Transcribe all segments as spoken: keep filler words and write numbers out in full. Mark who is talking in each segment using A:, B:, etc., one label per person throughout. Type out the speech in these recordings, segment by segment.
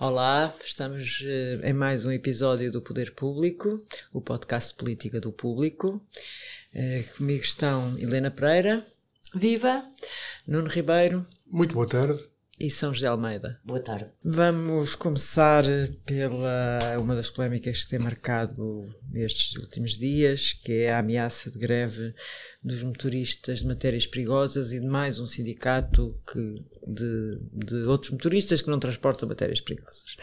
A: Olá, estamos uh, em mais um episódio do Poder Público, o podcast de política do público. Uh, comigo estão Helena Pereira.
B: Viva!
A: Nuno Ribeiro.
C: Muito boa tarde.
A: E São José Almeida.
B: Boa tarde.
A: Vamos começar pela uma das polémicas que tem marcado estes últimos dias, que é a ameaça de greve dos motoristas de matérias perigosas e de mais um sindicato que, de, de outros motoristas que não transportam matérias perigosas.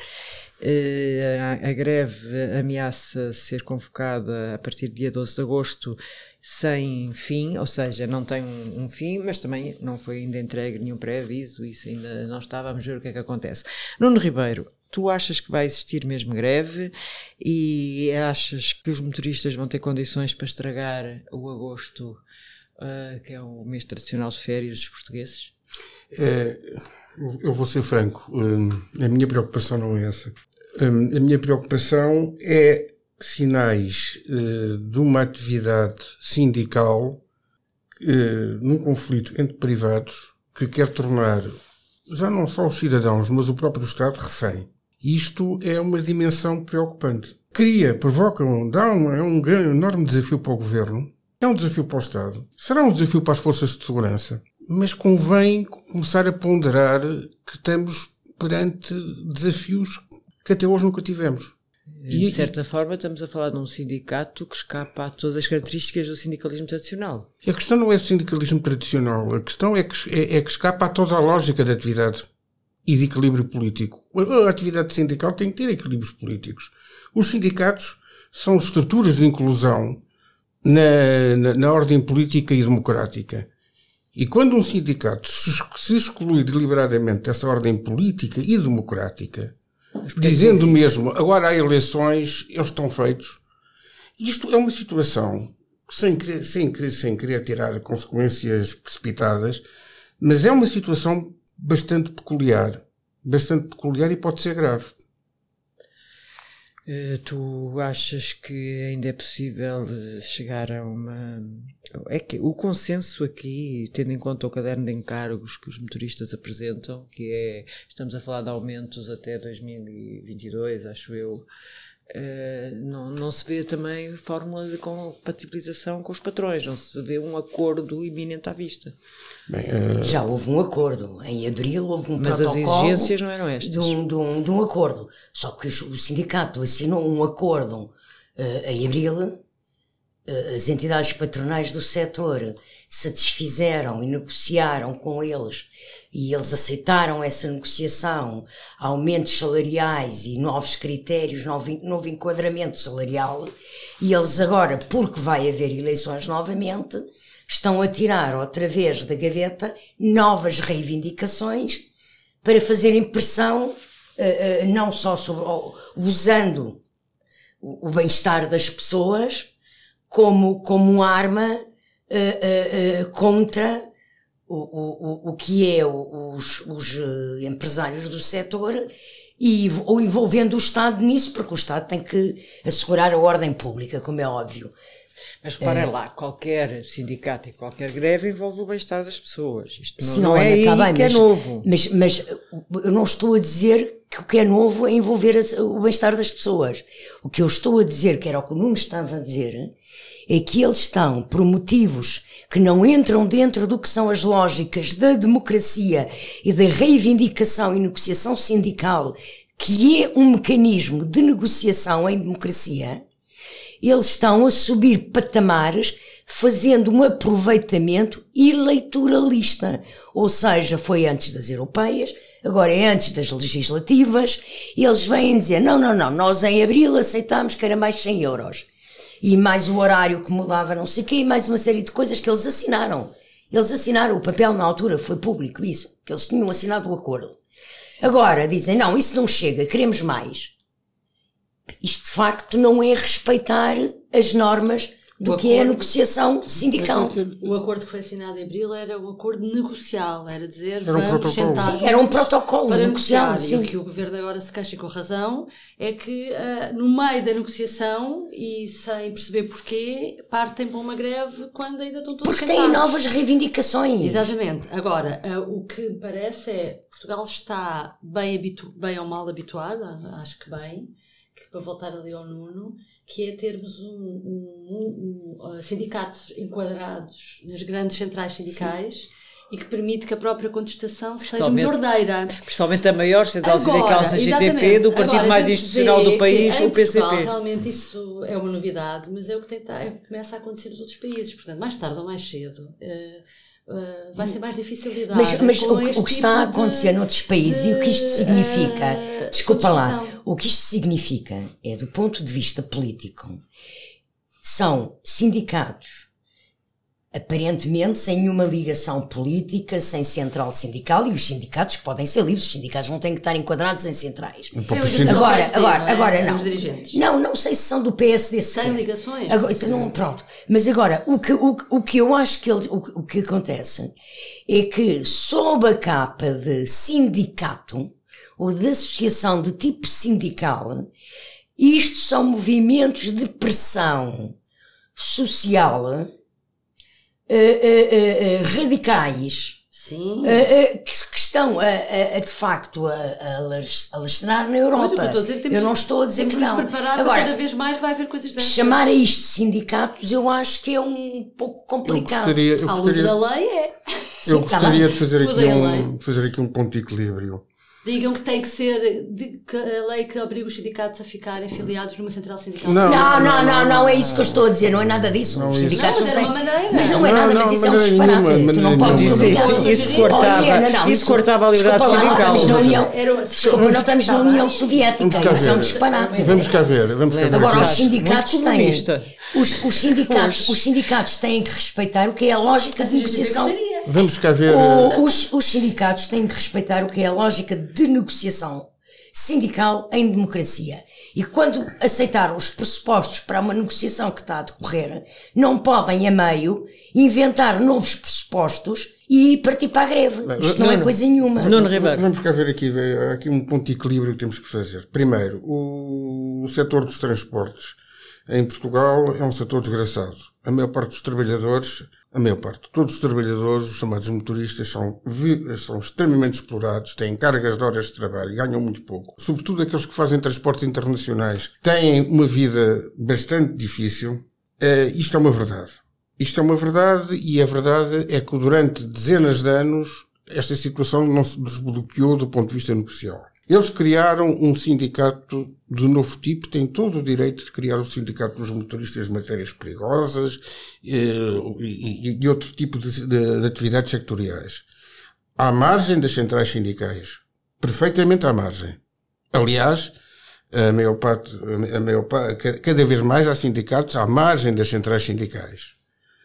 A: A, a greve ameaça ser convocada a partir do dia doze de agosto sem fim, ou seja, não tem um, um fim, mas também não foi ainda entregue nenhum pré-aviso, isso ainda não está, vamos ver o que é que acontece. Nuno Ribeiro, tu achas que vai existir mesmo greve e achas que os motoristas vão ter condições para estragar o agosto, uh, que é o mês tradicional de férias dos portugueses?
C: É, eu vou ser franco, a minha preocupação não é essa. A minha preocupação é sinais uh, de uma atividade sindical uh, num conflito entre privados que quer tornar já não só os cidadãos, mas o próprio Estado refém. Isto é uma dimensão preocupante. Cria, provoca, dá um, é um grande, enorme desafio para o Governo, é um desafio para o Estado, será um desafio para as forças de segurança, mas convém começar a ponderar que estamos perante desafios que até hoje nunca tivemos.
A: E, de certa forma, estamos a falar de um sindicato que escapa a todas as características do sindicalismo tradicional.
C: A questão não é o sindicalismo tradicional. A questão é que, é, é que escapa a toda a lógica da atividade e de equilíbrio político. A atividade sindical tem que ter equilíbrios políticos. Os sindicatos são estruturas de inclusão na, na, na ordem política e democrática. E quando um sindicato se, se exclui deliberadamente dessa ordem política e democrática, dizendo mesmo, agora há eleições, eles estão feitos. Isto é uma situação, sem querer, sem, querer, sem querer tirar consequências precipitadas, mas é uma situação bastante peculiar. Bastante peculiar e pode ser grave.
A: Uh, tu achas que ainda é possível chegar a uma... É que o consenso aqui, tendo em conta o caderno de encargos que os motoristas apresentam, que é, estamos a falar de aumentos até dois mil e vinte e dois, acho eu, uh, não, não se vê também fórmula de compatibilização com os patrões, não se vê um acordo iminente à vista.
C: Bem, uh...
B: Já houve um acordo, em abril houve um
A: mas
B: protocolo...
A: Mas as exigências não eram estas.
B: De um, de um, de um acordo, só que o sindicato assinou um acordo uh, em abril, uh, as entidades patronais do setor satisfizeram e negociaram com eles, e eles aceitaram essa negociação, aumentos salariais e novos critérios, novo, novo enquadramento salarial, e eles agora, porque vai haver eleições novamente, estão a tirar outra vez da gaveta novas reivindicações para fazerem pressão, uh, uh, não só sobre, uh, usando o, o bem-estar das pessoas como, como uma arma uh, uh, uh, contra o, o, o que é os, os uh, empresários do setor e ou envolvendo o Estado nisso, porque o Estado tem que assegurar a ordem pública, como é óbvio.
A: Mas reparem é. lá, qualquer sindicato e qualquer greve envolve o bem-estar das pessoas. Isto não,
B: Sim,
A: não é aí
B: tá bem,
A: que
B: mas,
A: é novo.
B: Mas, mas eu não estou a dizer que o que é novo é envolver o bem-estar das pessoas. O que eu estou a dizer, que era o que o Nuno estava a dizer, é que eles estão, por motivos que não entram dentro do que são as lógicas da democracia e da reivindicação e negociação sindical, que é um mecanismo de negociação em democracia, eles estão a subir patamares fazendo um aproveitamento eleitoralista. Ou seja, foi antes das europeias, agora é antes das legislativas, e eles vêm dizer, não, não, não, nós em abril aceitámos que era mais cem euros. E mais o horário que mudava não sei o quê, e mais uma série de coisas que eles assinaram. Eles assinaram, o papel na altura foi público, isso, que eles tinham assinado o acordo. Agora dizem, não, isso não chega, queremos mais. Isto de facto não é respeitar as normas do que é a negociação sindical.
D: O acordo que foi assinado em abril era um acordo negocial, era dizer,
C: era um
D: vamos sentar.
B: Sim, era um protocolo
D: para
B: negocial.
D: negociar. E o que o governo agora se queixa com razão é que uh, no meio da negociação e sem perceber porquê, partem para uma greve quando ainda estão todos
B: Porque
D: sentados.
B: têm novas reivindicações.
D: Exatamente. Agora, uh, o que me parece é Portugal está bem, habitu- bem ou mal habituado, acho que bem, que para voltar ali ao Nuno, que é termos um, um, um, um, uh, sindicatos enquadrados nas grandes centrais sindicais. Sim. E que permite que a própria contestação seja muito ordeira.
A: Principalmente a maior central sindical, a G T P, do partido agora, mais institucional do país, o P C P.
D: Portugal, realmente isso é uma novidade, mas é o que, tenta, é o que começa a acontecer nos outros países. Portanto, mais tarde ou mais cedo, uh, uh, vai ser mais difícil lidar.
B: Mas, mas
D: com
B: o, o que
D: tipo
B: está a acontecer
D: de,
B: noutros países
D: de,
B: e o que isto significa,
D: uh,
B: desculpa lá, o que isto significa é, do ponto de vista político, são sindicatos aparentemente sem nenhuma ligação política, sem central sindical, e os sindicatos podem ser livres, os sindicatos não têm que estar enquadrados em centrais. Agora, agora, agora não. Não, não sei se são do P S D.
D: Sem ligações.
B: Agora, não, pronto. Mas agora, o que, o, o que eu acho que, ele, o, o que acontece é que, sob a capa de sindicato, ou de associação de tipo sindical, isto são movimentos de pressão social Uh, uh, uh, uh, radicais.
D: Sim.
B: Uh, uh, que, que estão a, a, a, de facto a, a alastrar na Europa.
D: Mas eu, a dizer, temos,
B: eu não estou a dizer que não.
D: Nos preparar. Agora, cada vez mais vai haver coisas destas.
B: Chamar a isto sindicatos eu acho que é um pouco complicado.
C: Eu gostaria, eu
D: à
C: gostaria,
D: luz da lei é.
C: Eu gostaria de fazer aqui, um, fazer aqui um ponto de equilíbrio.
D: Digam que tem que ser de, que a lei que obriga os sindicatos a ficarem afiliados numa central sindical.
B: Não, não, não, não, não é isso que eu estou a dizer, não é nada disso. Não, os sindicatos
D: não, mas
B: não,
D: não têm.
B: Maneira. Mas não é nada, mas isso é um disparate. Tu não podes
A: fazer isso. Isso cortava, isso cortava a liberdade sindical.
B: Desculpa, não estamos na União Soviética. Isso é um disparate.
C: Vamos cá ver. Vamos cá ver.
B: Agora, os sindicatos têm. Os, os, sindicatos, os sindicatos têm que respeitar o que é a lógica de negociação.
C: Vamos cá ver.
B: O, os, os sindicatos têm que respeitar o que é a lógica de negociação sindical em democracia. E quando aceitaram os pressupostos para uma negociação que está a decorrer, não podem, a meio, inventar novos pressupostos e partir para a greve. Isto não, não é coisa nenhuma.
A: Não, não,
C: vamos cá ver aqui, aqui um ponto de equilíbrio que temos que fazer. Primeiro, o, o setor dos transportes em Portugal é um setor desgraçado. A maior parte dos trabalhadores, a maior parte, todos os trabalhadores, os chamados motoristas, são, são extremamente explorados, têm cargas de horas de trabalho, ganham muito pouco. Sobretudo aqueles que fazem transportes internacionais têm uma vida bastante difícil. Uh, isto é uma verdade. Isto é uma verdade e a verdade é que durante dezenas de anos esta situação não se desbloqueou do ponto de vista negocial. Eles criaram um sindicato de novo tipo, têm todo o direito de criar um sindicato dos motoristas de matérias perigosas e, e, e outro tipo de, de, de atividades sectoriais. À margem das centrais sindicais. Perfeitamente à margem. Aliás, a maior parte, a maior parte, cada vez mais há sindicatos à margem das centrais sindicais.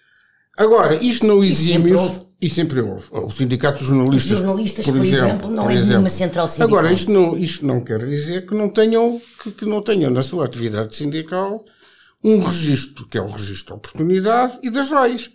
C: Agora, isto não exime... E sempre houve. O sindicato dos jornalistas,
B: Os jornalistas, por, por exemplo, exemplo, não por é exemplo. nenhuma central sindical.
C: Agora, isto não, isto não quer dizer que não tenham, que, que não tenham na sua atividade sindical um registro, que é o registro da oportunidade e das leis.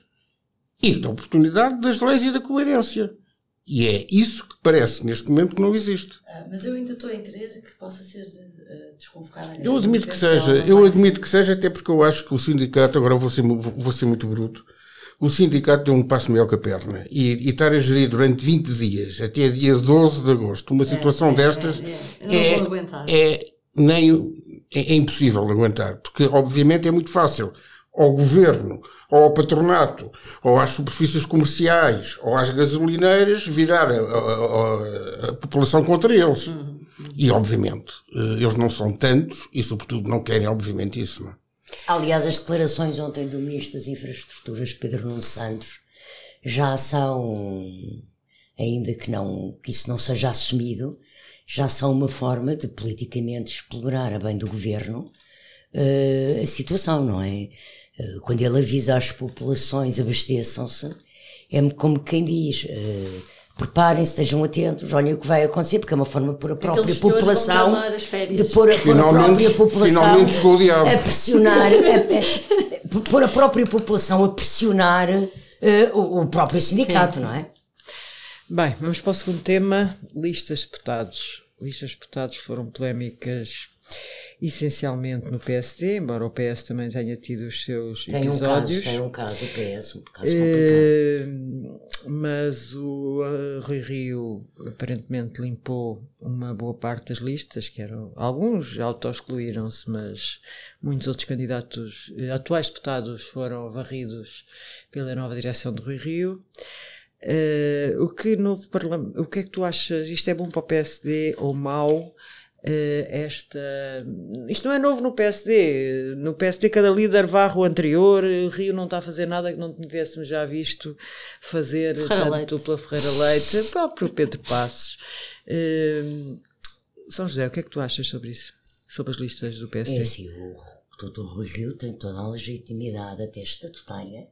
C: E da oportunidade, das leis e da coerência. E é isso que parece, neste momento, que não existe.
D: Ah, mas eu ainda estou a entender que possa ser uh, desconvocada.
C: Eu admito que seja. Eu admito que seja, até porque eu acho que o sindicato, agora vou ser, vou ser muito bruto, o sindicato deu um passo maior que a perna. E, e estar a gerir durante vinte dias, até dia doze de agosto, uma situação é, destas, é, é,
D: não vou aguentar.
C: é, nem, é, é impossível aguentar. Porque, obviamente, é muito fácil ao governo, ou ao patronato, ou às superfícies comerciais, ou às gasolineiras, virar a, a, a, a população contra eles. Uhum. E, obviamente, eles não são tantos e, sobretudo, não querem, obviamente, isso, não.
B: Aliás, as declarações ontem do Ministro das Infraestruturas, Pedro Nuno Santos, já são, ainda que, não, que isso não seja assumido, já são uma forma de politicamente explorar a bem do governo uh, a situação, não é? Uh, quando ele avisa às populações, abasteçam-se, é como quem diz... Uh, preparem-se, estejam atentos, olhem o que vai acontecer, porque é uma forma de pôr a própria população, de pôr a, pôr a própria população a pressionar, a, a, pôr a própria população a pressionar uh, o, o próprio sindicato, sim, não é?
A: Bem, vamos para o segundo tema, listas de deputados. Listas de deputados foram polémicas essencialmente no P S D, embora o P S também tenha tido os seus
B: tem
A: episódios.
B: Um caso, tem um caso, o P S, um caso complicado.
A: Uh, mas o uh, Rui Rio aparentemente limpou uma boa parte das listas, que eram, alguns auto-excluíram-se, mas muitos outros candidatos, uh, atuais deputados, foram varridos pela nova direção de Rui Rio. Uh, o, que novo parlam- o que é que tu achas? Isto é bom para o P S D ou mau? Uh, esta... Isto não é novo no P S D. No P S D cada líder varre o anterior. O Rio não está a fazer nada que não tivéssemos já visto fazer,
D: Ferreira
A: tanto
D: Leite.
A: pela Ferreira Leite, o próprio Pedro Passos. Uh, São José, o que é que tu achas sobre isso? Sobre as listas do P S D?
B: É assim, o doutor Rui Rio tem toda a legitimidade até estatutária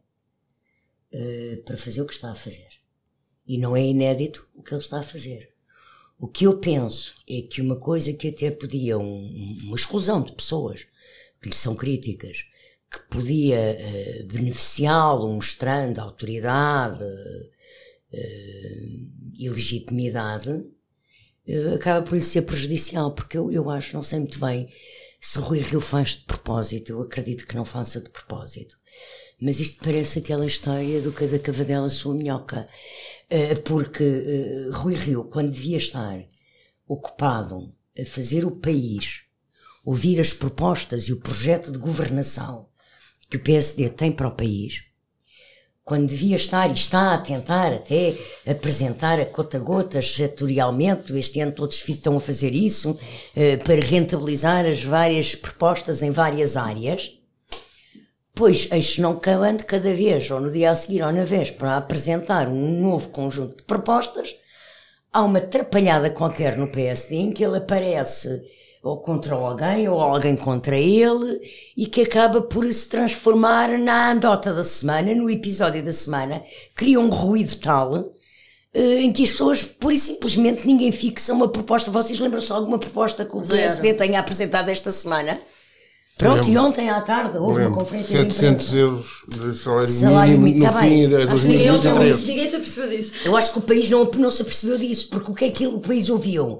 B: uh, para fazer o que está a fazer. E não é inédito o que ele está a fazer. O que eu penso é que uma coisa que até podia, um, uma exclusão de pessoas que lhe são críticas, que podia uh, beneficiá-lo mostrando autoridade uh, e legitimidade, uh, acaba por lhe ser prejudicial, porque eu, eu acho, não sei muito bem se Rui Rio faz de propósito, eu acredito que não faça de propósito. Mas isto parece aquela história do que da cavadela sua minhoca. Uh, porque uh, Rui Rio, quando devia estar ocupado a fazer o país, ouvir as propostas e o projeto de governação que o P S D tem para o país, quando devia estar e está a tentar até apresentar a conta-gotas setorialmente, este ano todos estão a fazer isso, uh, para rentabilizar as várias propostas em várias áreas, pois, eis não calando cada vez, ou no dia a seguir ou na véspera, a apresentar um novo conjunto de propostas, há uma atrapalhada qualquer no P S D em que ele aparece ou contra alguém, ou alguém contra ele, e que acaba por se transformar na andota da semana, no episódio da semana, cria um ruído tal, em que as pessoas, pura e simplesmente, ninguém fixa uma proposta. Vocês lembram-se de alguma proposta que o P S D tenha apresentado esta semana? Pronto,
C: lembro.
B: E ontem à tarde houve
C: lembro.
B: uma conferência de imprensa.
C: setecentos euros de salário,
B: Salário
C: mínimo
B: mínimo,
C: no
B: tá
C: fim
B: bem.
C: de
B: Acho
C: dois
B: que
C: mil e
B: ninguém
C: vinte e
B: ouviu
C: três.
D: Ninguém se apercebeu disso.
B: Eu acho que o país não, não se apercebeu disso, porque o que é que o país ouviu? Uh,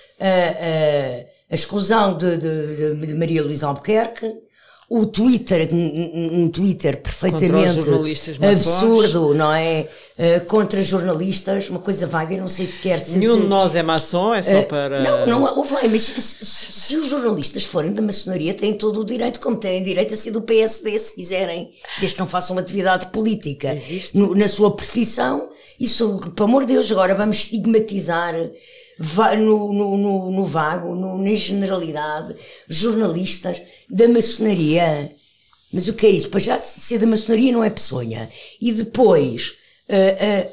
B: uh, a exclusão de, de, de Maria Luísa Albuquerque, o Twitter, um, um Twitter perfeitamente absurdo, não é? Uh, contra jornalistas, uma coisa vaga, eu não sei sequer se...
A: Nenhum
B: se,
A: de nós é maçom, é só
B: uh,
A: para...
B: Não, não, ouve lá, mas se, se, se os jornalistas forem da maçonaria, têm todo o direito, como têm direito a ser do P S D, se quiserem, desde que não façam atividade política no, na sua profissão. Isso, pelo amor de Deus, agora vamos estigmatizar no, no, no, no vago, no, na generalidade, jornalistas da maçonaria. Mas o que é isso? Para já ser da maçonaria não é peçonha. E depois, uh, uh,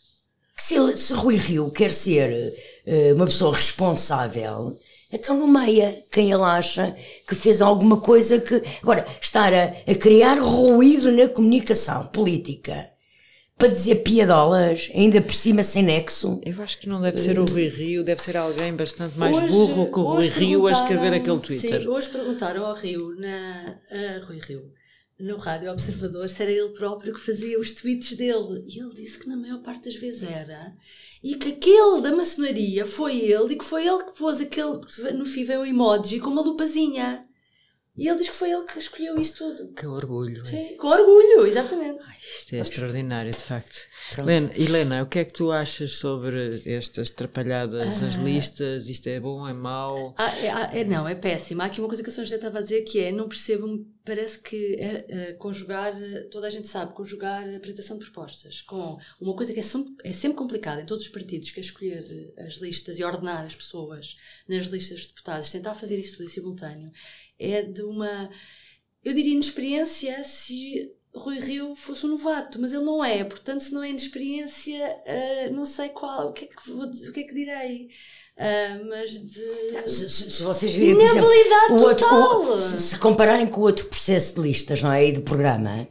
B: se, se Rui Rio quer ser uh, uma pessoa responsável, então nomeia quem ele acha que fez alguma coisa que... Agora, estar a, a criar ruído na comunicação política para dizer piadolas, ainda por cima sem nexo.
A: Eu acho que não deve ser o Rui Rio, deve ser alguém bastante mais
D: Hoje-
A: burro que o Rui
D: hoje
A: Rio a escrever
D: perguntaram-
A: aquele Twitter.
D: Sim, hoje perguntaram ao Rio, na, a Rui Rio, no Rádio Observador, se era ele próprio que fazia os tweets dele. E ele disse que na maior parte das vezes era. E que aquele da maçonaria foi ele, e que foi ele que pôs aquele, no fim veio o emoji com uma lupazinha. E ele diz que foi ele que escolheu isso tudo.
A: Que orgulho.
D: Sim, com orgulho, exatamente.
A: Isto é extraordinário, de facto.
B: Pronto.
A: Helena, Helena, o que é que tu achas sobre estas atrapalhadas nas listas? Isto é bom, é mau?
D: Ah, é, ah, é, não, é péssimo. Há aqui uma coisa que a São José estava a dizer que é, não percebo, parece que é, é, conjugar, toda a gente sabe, conjugar a apresentação de propostas com uma coisa que é, som- é sempre complicada em todos os partidos, que é escolher as listas e ordenar as pessoas nas listas de deputados, tentar fazer isso tudo em simultâneo, é de uma, eu diria, inexperiência se Rui Rio fosse um novato, mas ele não é, portanto, se não é inexperiência, uh, não sei qual, o que é que, vou, o que, é que direi. Uh, mas de...
B: Se, se, se vocês virem, por exemplo,
D: Inabilidade
B: o outro,
D: total.
B: o, se, se compararem com o outro processo de listas, não é? E de programa,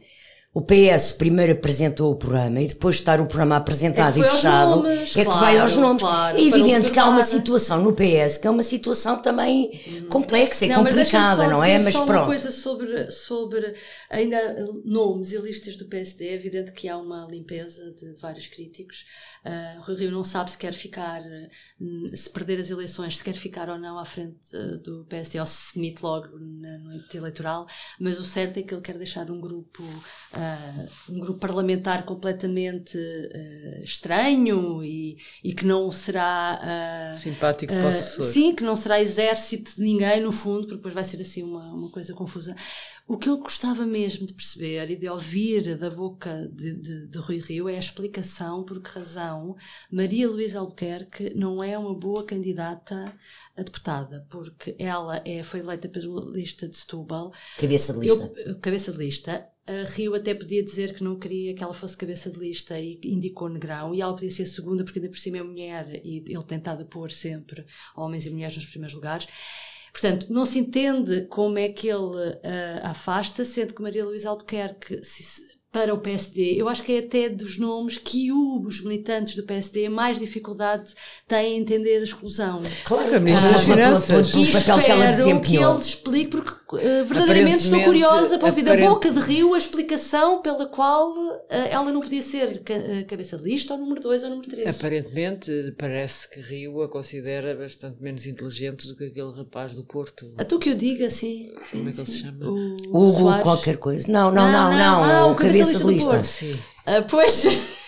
B: O P S primeiro apresentou o programa e depois de estar o programa apresentado
D: é
B: e fechado,
D: nomes,
B: é
D: claro,
B: que vai aos nomes.
D: Claro,
B: é evidente que há uma
D: tornar...
B: situação no P S que é uma situação também hum. complexa e
D: não,
B: complicada,
D: mas
B: não é? Mas
D: só
B: pronto.
D: Uma coisa sobre, sobre ainda nomes e listas do P S D, é evidente que há uma limpeza de vários críticos. Uh, Rui Rio não sabe se quer ficar, se perder as eleições, se quer ficar ou não à frente uh, do P S D ou se se demite logo na noite eleitoral, mas o certo é que ele quer deixar um grupo, uh, um grupo parlamentar completamente uh, estranho e, e que não será... Uh,
A: simpático
D: uh,
A: para o sucessor.
D: Sim, que não será exército de ninguém no fundo, porque depois vai ser assim uma, uma coisa confusa. O que eu gostava mesmo de perceber e de ouvir da boca de, de, de Rui Rio é a explicação por que razão Maria Luísa Albuquerque não é uma boa candidata a deputada, porque ela é, foi eleita pela lista de Setúbal.
B: Cabeça de lista.
D: Eu, cabeça de lista. A Rio até podia dizer que não queria que ela fosse cabeça de lista e indicou Negrão, e ela podia ser segunda porque ainda por cima é mulher e ele tentava pôr sempre homens e mulheres nos primeiros lugares. Portanto, não se entende como é que ele uh, afasta, sendo que Maria Luísa Albuquerque, se, se, para o P S D, eu acho que é até dos nomes que os militantes do P S D mais dificuldade têm em entender a exclusão.
A: Claro, a Ministra das Finanças.
D: E espero que, ela que ele explique, porque uh, verdadeiramente estou curiosa para ouvir da boca de Rio a explicação pela qual uh, ela não podia ser ca cabeça de lista ou número dois ou número três.
A: Aparentemente, parece que Rio a considera bastante menos inteligente do que aquele rapaz do Porto.
D: A tu que eu diga, assim.
A: Como sim, é que ele se chama?
B: O, o Hugo qualquer coisa. Não, não, não, não. não,
D: não. Ah,
B: o cabeça, cabeça de lista.
A: lista. Sim.
D: Uh, pois...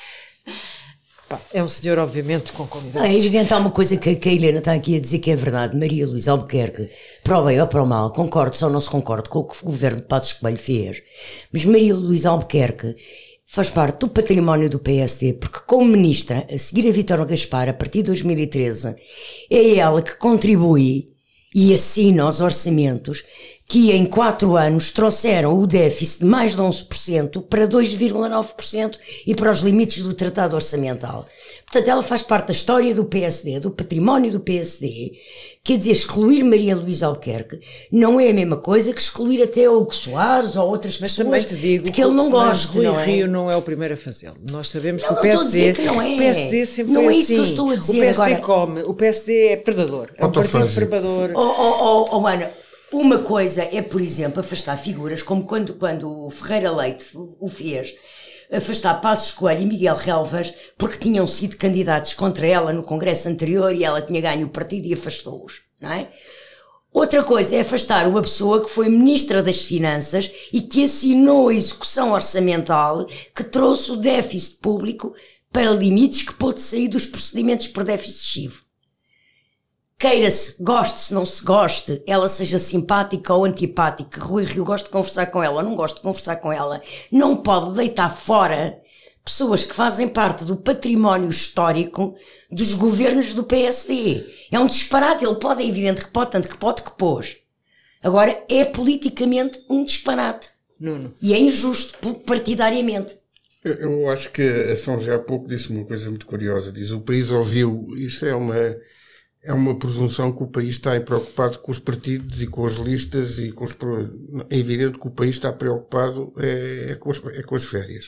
A: Pá, é um senhor, obviamente, com qualidades.
B: É evidente, há uma coisa que, que a Helena está aqui a dizer que é verdade. Maria Luísa Albuquerque, para o bem ou para o mal, concordo ou não se concorda com o que o governo de Passos Coelho fez, mas Maria Luísa Albuquerque faz parte do património do P S D, porque como ministra, a seguir a Vítor Gaspar, a partir de dois mil e treze, é ela que contribui e assina os orçamentos que em quatro anos trouxeram o déficit de mais de onze por cento para dois vírgula nove por cento e para os limites do Tratado Orçamental. Portanto, ela faz parte da história do P S D, do património do P S D. Quer dizer, excluir Maria Luísa Albuquerque não é a mesma coisa que excluir até Hugo Soares ou outras
A: mas
B: pessoas
A: também te digo
B: de que ele não gosta,
A: Rui
B: não é?
A: Rio não é o primeiro a fazê-lo. Nós sabemos
B: não,
A: que o P S D,
B: que não é.
A: o P S D sempre
B: não
A: foi
B: é isso
A: assim.
B: que eu estou a dizer.
A: O P S D
B: agora...
A: come, o P S D é predador, é um partido predador.
B: Oh, oh, oh, oh, Ana, uma coisa é, por exemplo, afastar figuras, como quando, quando o Ferreira Leite o fez, afastar Passos Coelho e Miguel Relvas, porque tinham sido candidatos contra ela no congresso anterior e ela tinha ganho o partido e afastou-os, não é? Outra coisa é afastar uma pessoa que foi Ministra das Finanças e que assinou a execução orçamental que trouxe o déficit público para limites que pôde sair dos procedimentos por déficit excessivo. Queira-se, goste-se, não se goste, ela seja simpática ou antipática, Rui Rio gosta de conversar com ela ou não gosta de conversar com ela, não pode deitar fora pessoas que fazem parte do património histórico dos governos do P S D. É um disparate, ele pode, é evidente que pode, tanto que pode que pôs. Agora, é politicamente um disparate.
A: Nuno.
B: E é injusto partidariamente.
C: Eu, eu acho que a São José há pouco disse uma coisa muito curiosa. Diz, o país ouviu, isso é uma... É uma presunção que o país está preocupado com os partidos e com as listas e com os... É evidente que o país está preocupado é, é, com, as, é com as férias.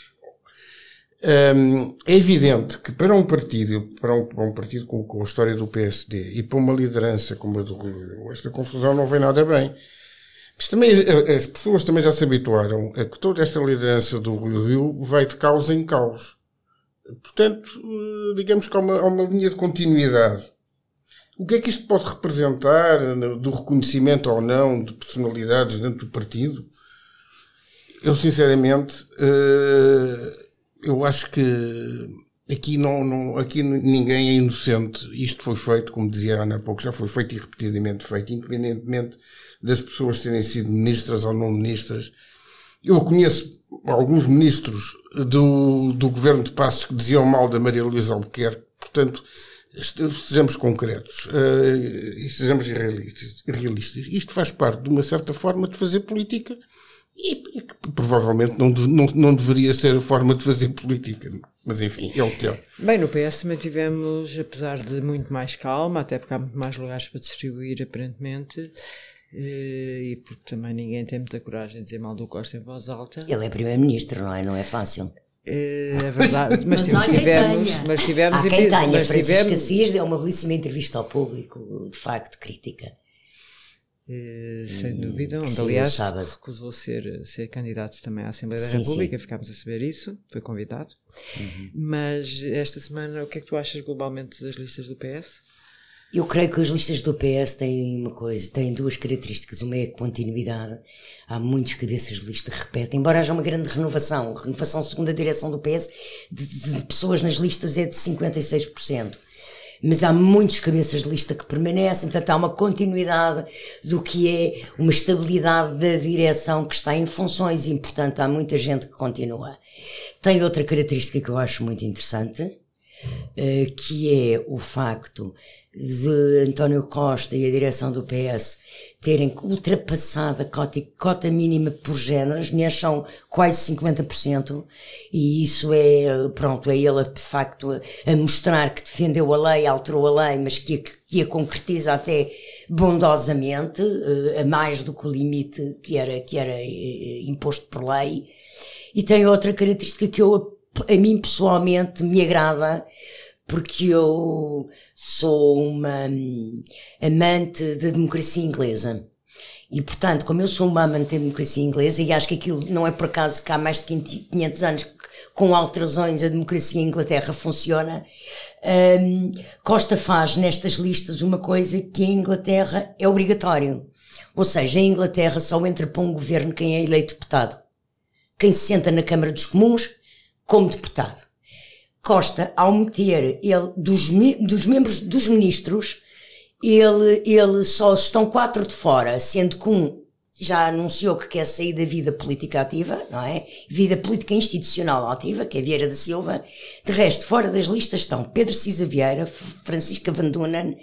C: Um, é evidente que para um partido, para um, para um partido com, com a história do P S D e para uma liderança como a do Rui Rio, esta confusão não vem nada bem. Mas também as pessoas também já se habituaram a que toda esta liderança do Rui Rio vai de causa em causa. Portanto, digamos que há uma, há uma linha de continuidade. O que é que isto pode representar do reconhecimento ou não de personalidades dentro do partido? Eu, sinceramente, eu acho que aqui, não, não, aqui ninguém é inocente. Isto foi feito, como dizia a Ana há pouco, já foi feito e repetidamente feito, independentemente das pessoas terem sido ministras ou não ministras. Eu conheço alguns ministros do, do governo de Passos que diziam mal da Maria Luísa Albuquerque, portanto... Sejamos concretos uh, e sejamos realistas, realistas. Isto faz parte de uma certa forma de fazer política e, e que provavelmente não, não, não deveria ser a forma de fazer política. Mas enfim, é o que é.
A: Bem, no P S também tivemos, apesar de muito mais calma, até porque há muito mais lugares para distribuir, aparentemente, e porque também ninguém tem muita coragem de dizer mal do Costa em voz alta.
B: Ele é primeiro-ministro, não é? Não é fácil.
A: É verdade, mas,
D: Mas há quem
A: tivemos,
D: tenha.
A: mas tivemos
B: Há quem tenha.
A: mas
B: Francisco
A: tivemos,
B: Assis deu uma belíssima entrevista ao público, de facto, crítica.
A: eh, sem dúvida,
B: que
A: onde
B: saiu
A: aliás
B: sábado.
A: recusou ser, ser candidato também à Assembleia da
B: Sim,
A: República,
B: sim.
A: ficámos a saber isso, foi convidado.
B: Uhum.
A: Mas esta semana, o que é que tu achas globalmente das listas do P S?
B: Eu creio que as listas do P S têm uma coisa, têm duas características. Uma é a continuidade. Há muitos cabeças de lista que repetem, embora haja uma grande renovação. A renovação segundo a direção do P S de, de, de pessoas nas listas é de cinquenta e seis por cento. Mas há muitos cabeças de lista que permanecem, portanto há uma continuidade do que é uma estabilidade da direção que está em funções e, portanto, há muita gente que continua. Tem outra característica que eu acho muito interessante, que é o facto de António Costa e a direção do P S terem ultrapassado a cota, cota mínima por género. As mulheres são quase cinquenta por cento e isso é, pronto, é ele de facto a, a mostrar que defendeu a lei, alterou a lei, mas que a, que a concretiza até bondosamente, a mais do que o limite que era, que era imposto por lei. E tem outra característica que eu, a mim pessoalmente me agrada, porque eu sou uma amante da democracia inglesa. E, portanto, como eu sou uma amante da democracia inglesa, e acho que aquilo não é por acaso que há mais de quinhentos anos, com alterações, a democracia em Inglaterra funciona, um, Costa faz nestas listas uma coisa que em Inglaterra é obrigatório. Ou seja, em Inglaterra só entra para um governo quem é eleito deputado. Quem se senta na Câmara dos Comuns como deputado. Costa, ao meter ele, dos, dos membros dos ministros, ele, ele só estão quatro de fora, sendo que um já anunciou que quer sair da vida política ativa, não é? Vida política institucional ativa, que é Vieira da Silva. De resto, fora das listas estão Pedro Cisa Vieira, Francisca Van Dunen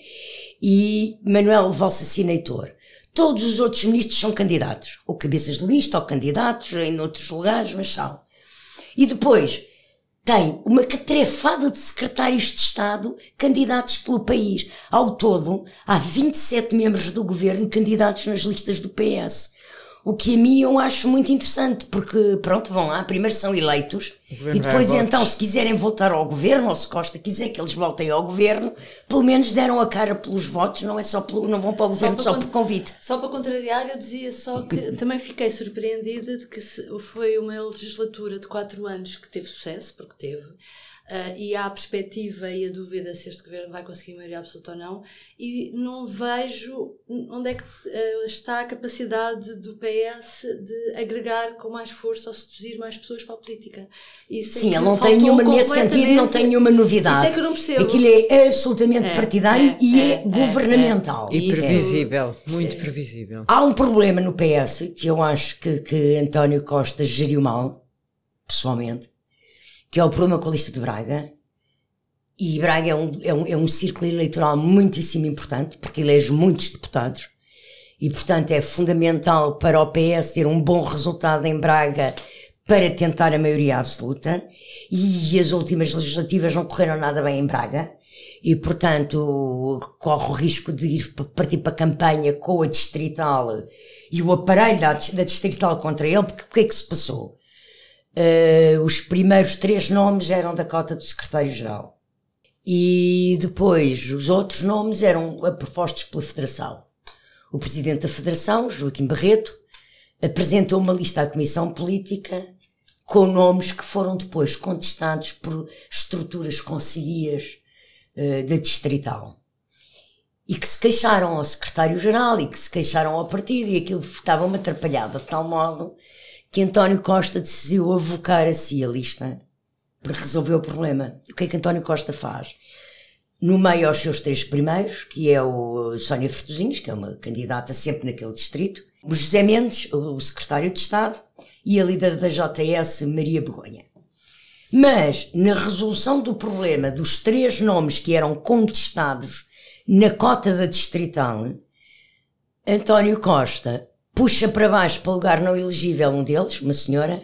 B: e Manuel Valsassina Heitor. Todos os outros ministros são candidatos, ou cabeças de lista, ou candidatos em outros lugares, mas são. E depois tem uma catrefada de secretários de Estado candidatos pelo país. Ao todo, há vinte e sete membros do governo candidatos nas listas do P S. O que a mim eu acho muito interessante, porque, pronto, vão lá, primeiro são eleitos, e depois então, se quiserem voltar ao governo, ou se Costa quiser que eles voltem ao governo, pelo menos deram a cara pelos votos, não é só pelo, não vão para o governo só, só por convite.
D: Só para contrariar, eu dizia só que também fiquei surpreendida de que foi uma legislatura de quatro anos que teve sucesso, porque teve, Uh, e há a perspectiva e a dúvida se este governo vai conseguir maioria absoluta ou não, e não vejo onde é que uh, está a capacidade do P S de agregar com mais força ou seduzir mais pessoas para a política. Isso
B: Sim,
D: é
B: ele não tem nenhuma, nesse sentido, não tem nenhuma novidade.
D: Isso é que eu não percebo.
B: Aquilo é absolutamente
D: é,
B: partidário
D: é,
B: e é,
D: é
B: governamental.
A: É, é. E previsível,
D: Isso,
A: muito
D: é.
A: previsível.
B: Há um problema no P S que eu acho que, que António Costa geriu mal, pessoalmente, que é o problema com a lista de Braga. E Braga é um, é um, é um círculo eleitoral muitíssimo importante, porque elege muitos deputados, e portanto é fundamental para o P S ter um bom resultado em Braga para tentar a maioria absoluta, e as últimas legislativas não correram nada bem em Braga, e portanto corre o risco de ir partir para a campanha com a distrital e o aparelho da, da distrital contra ele, porque o que é que se passou? Uh, os primeiros três nomes eram da cota do secretário-geral e depois os outros nomes eram propostos pela Federação. O presidente da Federação, Joaquim Barreto, apresentou uma lista à Comissão Política com nomes que foram depois contestados por estruturas conselhias uh, da distrital e que se queixaram ao secretário-geral e que se queixaram ao partido, e aquilo estava uma atrapalhada de tal modo que António Costa decidiu avocar a si a lista para resolver o problema. O que é que António Costa faz? Nomeia aos seus três primeiros, que é o Sónia Fertuzinhos, que é uma candidata sempre naquele distrito, o José Mendes, o secretário de Estado, e a líder da J S, Maria Begonha. Mas, na resolução do problema dos três nomes que eram contestados na cota da distrital, António Costa puxa para baixo para o lugar não elegível um deles, uma senhora,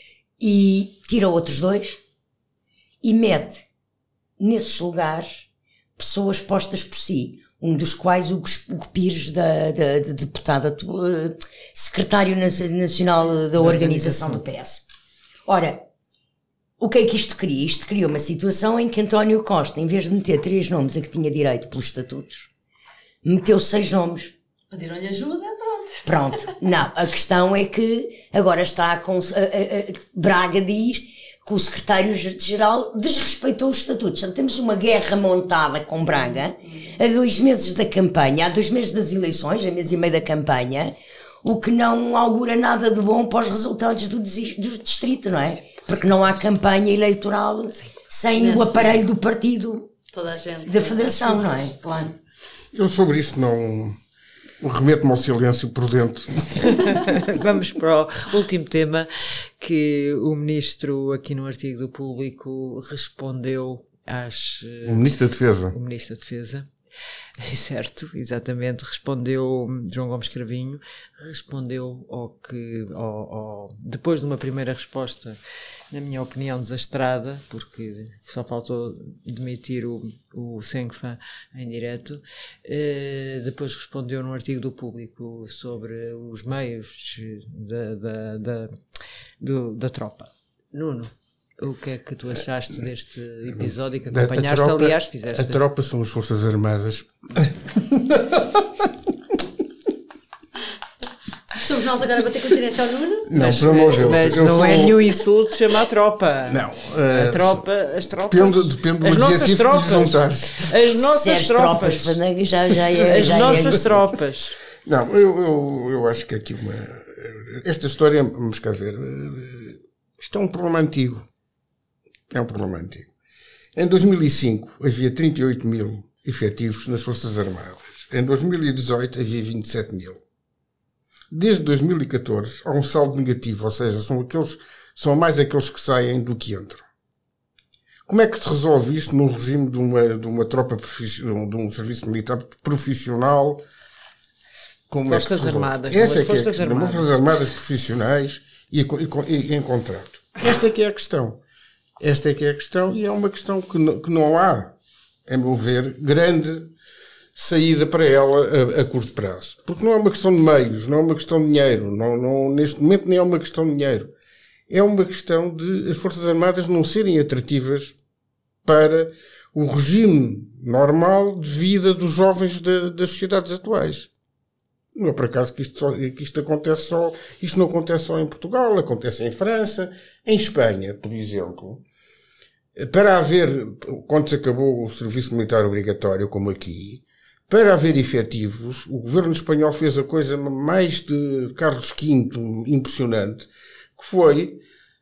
B: e tira outros dois e mete nesses lugares pessoas postas por si. um dos quais o Hugo Pires, da, da, da deputada, uh, secretário nacional da organização do P S. Ora, o que é que isto cria? Isto cria uma situação em que António Costa, em vez de meter três nomes a que tinha direito pelos estatutos, meteu seis nomes.
D: Pediram-lhe ajuda, pronto.
B: Pronto. Não, a questão é que agora está com... A, a, a, Braga diz que o secretário-geral desrespeitou os estatutos. Portanto, temos uma guerra montada com Braga a dois meses da campanha, a dois meses das eleições, a mês e meio da campanha, o que não augura nada de bom para os resultados do, do distrito, não é? Porque não há campanha eleitoral sem o aparelho do partido,
D: toda a gente,
B: da federação, não é? Claro.
C: Eu sobre isto não... remeto-me ao silêncio prudente.
A: Vamos para o último tema, que o ministro, aqui no artigo do Público, respondeu às...
C: O ministro da Defesa.
A: O ministro da Defesa. Certo, exatamente, respondeu João Gomes Cravinho, respondeu ao que, ao, ao, depois de uma primeira resposta, na minha opinião, desastrada, porque só faltou demitir o, o Senfa em direto, eh, depois respondeu num artigo do Público sobre os meios da, da, da, do, da tropa. Nuno, o que é que tu achaste deste episódio que acompanhaste?
C: A tropa,
A: aliás, fizeste...
C: A tropa são as Forças Armadas.
D: Somos nós agora a bater continência ao Nuno?
C: Não,
A: mas,
C: pelo amor de Deus.
A: Mas
C: eu
A: não
C: sou...
A: é nenhum insulto chamar a tropa.
C: Não.
A: Uh, a tropa, as tropas.
C: Depende, depende do
A: as nossas tropas.
C: As
A: nossas tropas.
B: tropas já, já é,
A: as
B: já
A: nossas
B: é.
A: tropas.
C: Não, eu, eu, eu acho que aqui uma... Esta história, vamos cá ver, isto é um problema antigo. É um problema antigo. Em dois mil e cinco havia trinta e oito mil efetivos nas Forças Armadas. Em dois mil e dezoito havia vinte e sete mil. Desde dois mil e catorze há um saldo negativo, ou seja, são, aqueles, são mais aqueles que saem do que entram. Como é que se resolve isto num regime de uma, de uma tropa profissional, de um serviço militar profissional? Como
A: Forças
C: é que se
A: Armadas.
C: Essa é que é
A: Forças
C: a questão.
A: Armadas.
C: Forças Armadas profissionais e, e, e em contrato. Esta é que é a questão. Esta é que é a questão e é uma questão que não, que não há, a meu ver, grande saída para ela a, a curto prazo. Porque não é uma questão de meios, não é uma questão de dinheiro. Não, não, neste momento nem é uma questão de dinheiro. É uma questão de as Forças Armadas não serem atrativas para o regime normal de vida dos jovens de, das sociedades atuais. Não é por acaso que isto, só, que isto acontece só, isto não acontece só em Portugal, acontece em França, em Espanha, por exemplo. Para haver, quando se acabou o serviço militar obrigatório, como aqui, para haver efetivos, o governo espanhol fez a coisa mais de Carlos quinto impressionante, que foi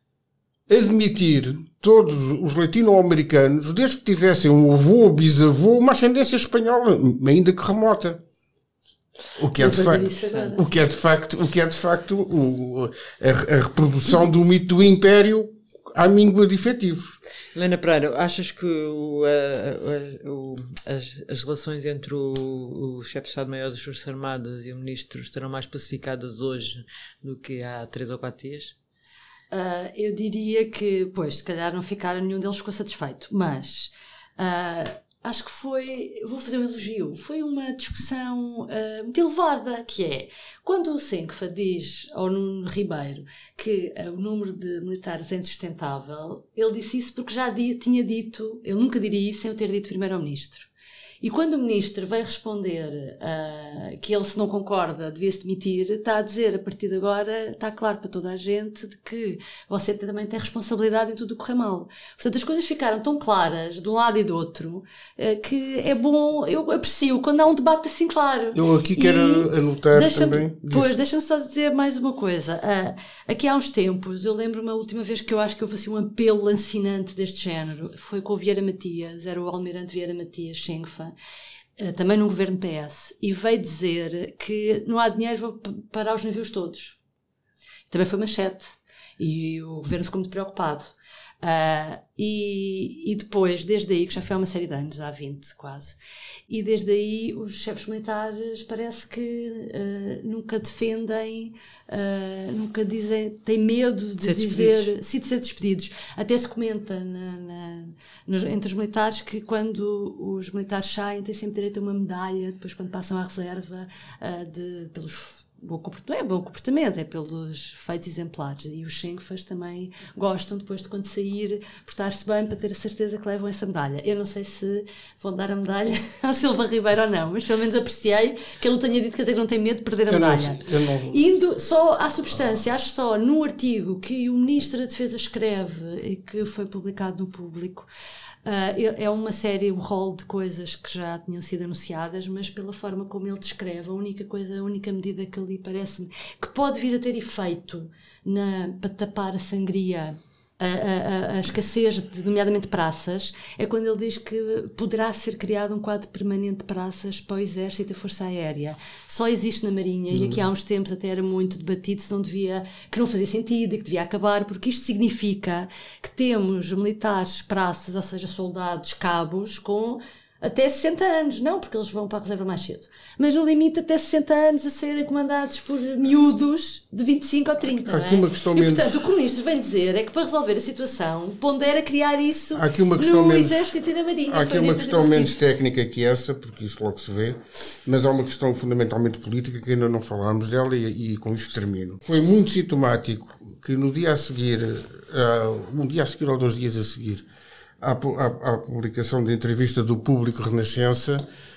C: admitir todos os latino-americanos, desde que tivessem um avô ou bisavô, uma ascendência espanhola, ainda que remota. O que é de facto, o que é de facto, o que é de facto o, a, a reprodução do mito do Império à míngua de efetivos.
A: Helena Pereira, achas que o, a, a, o, as, as relações entre o, o chefe de Estado-Maior das Forças Armadas e o ministro estarão mais pacificadas hoje do que há três ou quatro dias?
D: Uh, eu diria que, pois, se calhar não ficaram, nenhum deles ficou satisfeito, mas uh, acho que foi, vou fazer um elogio, foi uma discussão uh, muito elevada, que é, quando o Senfa diz ao Nuno Ribeiro que uh, o número de militares é insustentável, ele disse isso porque já di, tinha dito, ele nunca diria isso sem eu ter dito primeiro ao ministro. E quando o ministro veio responder uh, que ele, se não concorda, devia-se demitir, está a dizer, a partir de agora, está claro para toda a gente de que você também tem responsabilidade em tudo o que correr mal. Portanto, as coisas ficaram tão claras, de um lado e do outro, uh, que é bom, eu aprecio quando há um debate assim claro.
C: Eu aqui quero e anotar
D: deixa-me,
C: também...
D: Pois, deixa-me só dizer mais uma coisa. Uh, aqui há uns tempos, eu lembro-me a última vez que eu acho que houve assim um apelo lancinante deste género, foi com o Vieira Matias, era o almirante Vieira Matias, Senfa, também num governo P S, e veio dizer que não há dinheiro para os navios todos. Também foi manchete. E o governo ficou muito preocupado. Uh, e, e depois, desde aí, que já foi há uma série de anos, há vinte quase, e desde aí os chefes militares parece que uh, nunca defendem, uh, nunca dizem, têm medo de
A: ser
D: dizer,
A: despedidos.
D: sim, de ser despedidos. Até se comenta na, na, nos, entre os militares que quando os militares saem têm sempre direito a uma medalha, depois quando passam à reserva, uh, de, pelos bom comportamento, é bom comportamento, é pelos feitos exemplares. E os Schenckfers também gostam, depois de quando sair, portar-se bem para ter a certeza que levam essa medalha. Eu não sei se vão dar a medalha ao Silva Ribeiro ou não, mas pelo menos apreciei que ele tenha dito, quer dizer, que não tem medo de perder a
C: Eu não
D: medalha.
C: sei, eu não-
D: Indo só à substância, acho só no artigo que o Ministro da Defesa escreve e que foi publicado no Público, Uh, é uma série, um rol de coisas que já tinham sido anunciadas, mas pela forma como ele descreve, a única coisa, a única medida que ali parece-me que pode vir a ter efeito na, para tapar a sangria, a, a, a escassez de, nomeadamente praças, é quando ele diz que poderá ser criado um quadro permanente de praças para o Exército e a Força Aérea. Só existe na Marinha, e aqui há uns tempos até era muito debatido se não devia, que não fazia sentido e que devia acabar, porque isto significa que temos militares praças, ou seja, soldados, cabos, com até sessenta anos, não porque eles vão para a reserva mais cedo, mas no limite até sessenta anos a serem comandados por miúdos de vinte e cinco ou trinta.
C: Há
D: não é?
C: aqui uma questão
D: e
C: menos-
D: portanto o que o Ministro vem dizer é que para resolver a situação pondera criar isso
C: Há aqui uma questão
D: no
C: menos-
D: Exército e na Marinha.
C: Há aqui
D: Foi a
C: uma
D: única coisa
C: questão
D: que eu
C: menos
D: disse.
C: técnica que essa, porque isso logo se vê, mas há uma questão fundamentalmente política que ainda não falámos dela e, e com isto termino. Foi muito sintomático que no dia a seguir, uh, um dia a seguir ou dois dias a seguir, à, pu- à, à publicação da entrevista do Público Renascença,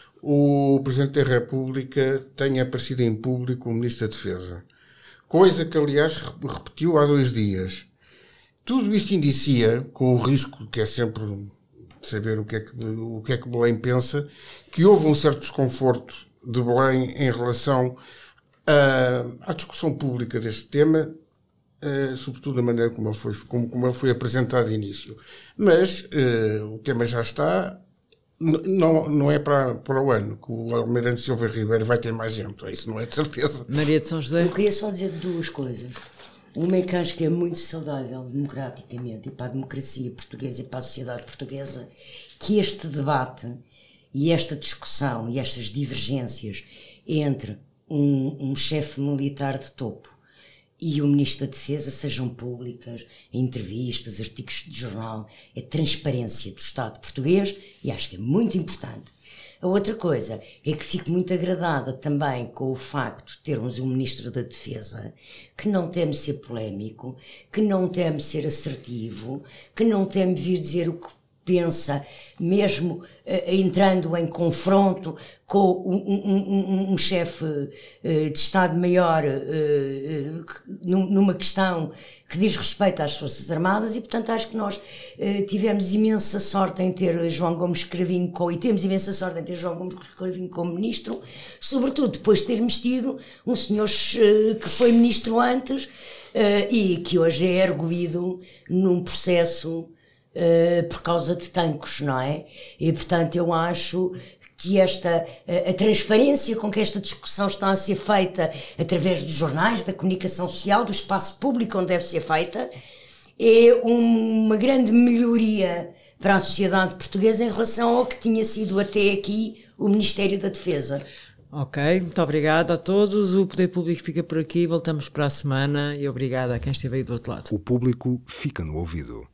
C: o Presidente da República tenha aparecido em público o Ministro da Defesa. Coisa que, aliás, re- repetiu há dois dias. Tudo isto indicia, com o risco que é sempre de saber o que é que, o que é que Belém pensa, que houve um certo desconforto de Belém em relação a, à discussão pública deste tema, eh, sobretudo da maneira como ele foi, como, como ele foi apresentado de início. Mas eh, o tema já está, n- não, não é para, para o ano que o Almirante Silva Ribeiro vai ter mais gente, isso não é de certeza.
A: Maria de São José.
B: Eu queria só dizer duas coisas. Uma é que acho que é muito saudável democraticamente e para a democracia portuguesa e para a sociedade portuguesa que este debate e esta discussão e estas divergências entre um, um chefe militar de topo e o Ministro da Defesa sejam públicas, entrevistas, artigos de jornal, é transparência do Estado português e acho que é muito importante. A outra coisa é que fico muito agradada também com o facto de termos um Ministro da Defesa que não teme ser polémico, que não teme ser assertivo, que não teme vir dizer o que pensa, mesmo uh, entrando em confronto com um, um, um, um chefe uh, de Estado-Maior uh, uh, numa questão que diz respeito às Forças Armadas e, portanto, acho que nós uh, tivemos imensa sorte em ter João Gomes Cravinho com, e temos imensa sorte em ter João Gomes Cravinho como ministro, sobretudo depois de termos tido um senhor uh, que foi ministro antes uh, e que hoje é erguido num processo Uh, por causa de tanques, não é? E, portanto, eu acho que esta, a, a transparência com que esta discussão está a ser feita através dos jornais, da comunicação social, do espaço público onde deve ser feita, é uma grande melhoria para a sociedade portuguesa em relação ao que tinha sido até aqui o Ministério da Defesa.
A: Ok, muito obrigada a todos. O Poder Público fica por aqui. Voltamos para a semana e obrigada a quem esteve aí do outro lado.
E: O Público fica no ouvido.